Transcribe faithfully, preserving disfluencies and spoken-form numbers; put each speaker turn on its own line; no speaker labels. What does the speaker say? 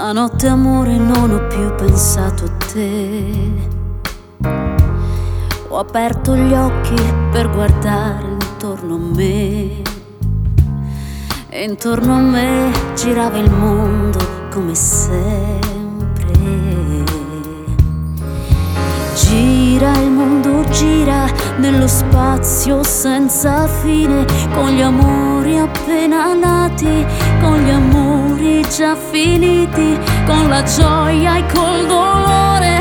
Stanotte amore non ho più pensato a te. Ho aperto gli occhi per guardare intorno a me e intorno a me girava il mondo come sempre. Gira il mondo, gira nello spazio senza fine, con gli amori appena nati, con gli amori già finiti, con la gioia e col dolore,